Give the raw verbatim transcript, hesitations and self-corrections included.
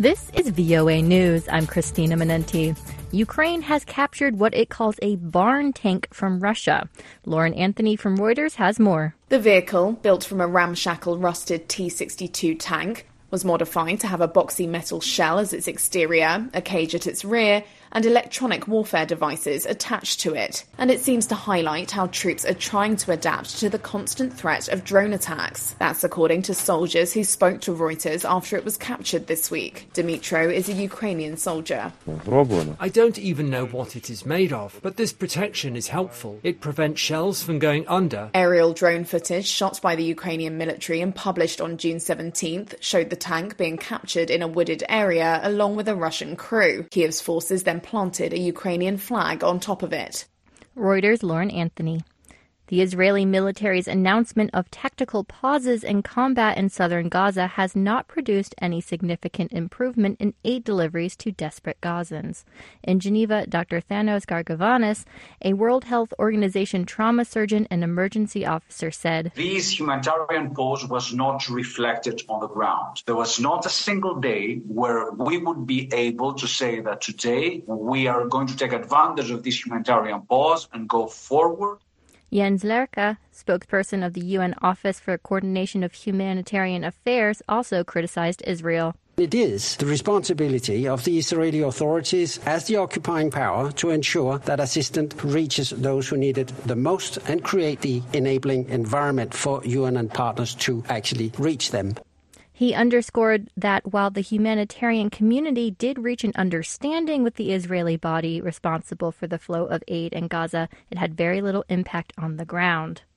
This is V O A News. I'm Christina Manenti. Ukraine has captured what it calls a barn tank from Russia. Lauren Anthony from Reuters has more. The vehicle, built from a ramshackle rusted T sixty-two tank, was modified to have a boxy metal shell as its exterior, a cage at its rear, and electronic warfare devices attached to it. And it seems to highlight how troops are trying to adapt to the constant threat of drone attacks. That's according to soldiers who spoke to Reuters after it was captured this week. Dmitro is a Ukrainian soldier. I don't even know what it is made of, but this protection is helpful. It prevents shells from going under. Aerial drone footage shot by the Ukrainian military and published on June seventeenth showed the tank being captured in a wooded area along with a Russian crew. Kiev's forces then planted a Ukrainian flag on top of it. Reuters' Lauren Anthony. The Israeli military's announcement of tactical pauses in combat in southern Gaza has not produced any significant improvement in aid deliveries to desperate Gazans. In Geneva, Doctor Thanos Gargavanis, a World Health Organization trauma surgeon and emergency officer, said, "This humanitarian pause was not reflected on the ground. There was not a single day where we would be able to say that today we are going to take advantage of this humanitarian pause and go forward." Jens Lerke, spokesperson of the U N Office for Coordination of Humanitarian Affairs, also criticized Israel. It is the responsibility of the Israeli authorities as the occupying power to ensure that assistance reaches those who need it the most and create the enabling environment for U N and partners to actually reach them. He underscored that while the humanitarian community did reach an understanding with the Israeli body responsible for the flow of aid in Gaza, it had very little impact on the ground.